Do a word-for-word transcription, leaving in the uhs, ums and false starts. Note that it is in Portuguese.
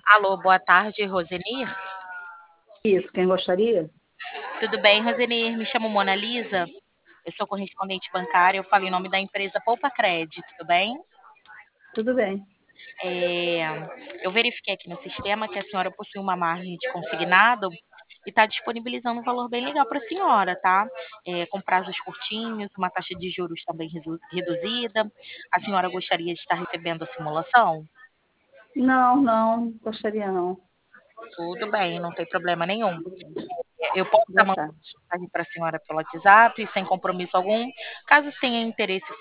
Alô, boa tarde, Rosenir? Isso, quem gostaria? Tudo bem, Rosenir? Me chamo Mona Lisa. Eu sou correspondente bancária. Eu falo em nome da empresa Poupa Cred, tudo bem? Tudo bem. É, eu verifiquei aqui no sistema que a senhora possui uma margem de consignado e está disponibilizando um valor bem legal para a senhora, tá? É, com prazos curtinhos, uma taxa de juros também resu- reduzida. A senhora gostaria de estar recebendo a simulação? Não, não, gostaria não. Tudo bem, não tem problema nenhum. Eu posso estar Boa mandando tarde. mensagem para a senhora pelo WhatsApp, sem compromisso algum. Caso tenha interesse